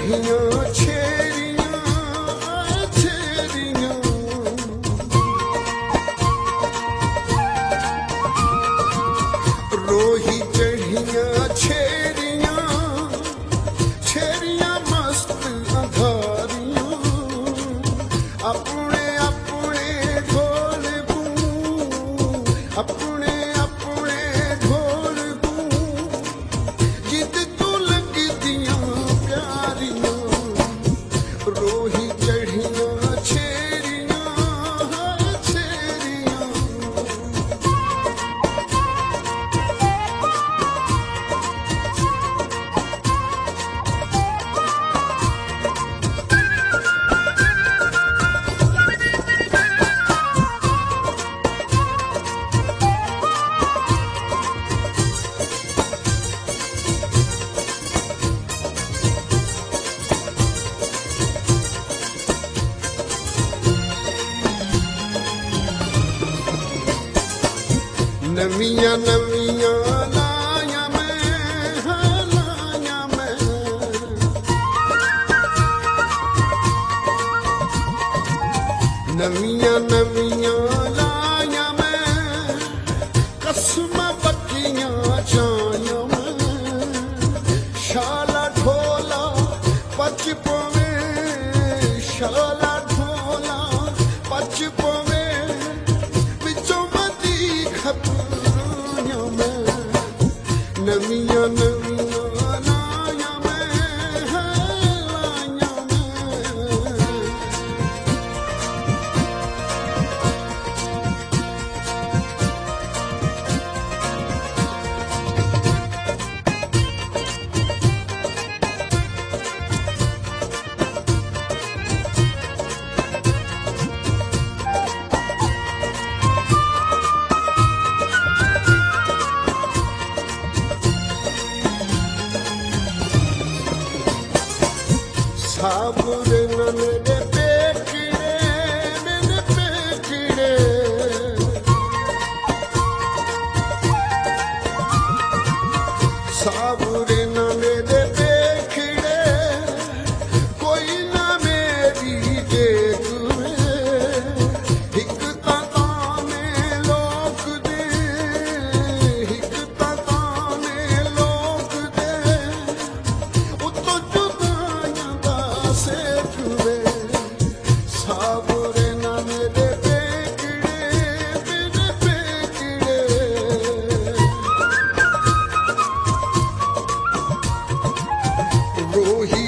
चढ़ियां छेरियां छेरियां, रोही चढ़ियां छेरियां छेरियां मस्त अंधारियां, अपने अपने ढोल को अपने अपने ढोल को जिद तू लगदियां प्यारियां, रोही चढ़ियां छेरियां छेरियां। नवियां नवियां लाया मैं लाया मैं, नवियां नवियां लाया मैं, कसम पक्कियां चाया मैं, शाला ढोला पच पवे शाला ढोला पच पवे, बिचों मदी खतराया मैं, नवियां नवियां लाया मैं लाया मैं। साबुरे न मेरे पेकड़े मेरे पेकड़े, साबुरे न मेरे पेकड़े, कोई ना मेरी देख हिक ताने लोक दे हिक ताने लोक दे, उतो जुदाइयां दा सेठ वे, साबुरे ना मेरे पेकड़े मेरे पेकड़े। रोही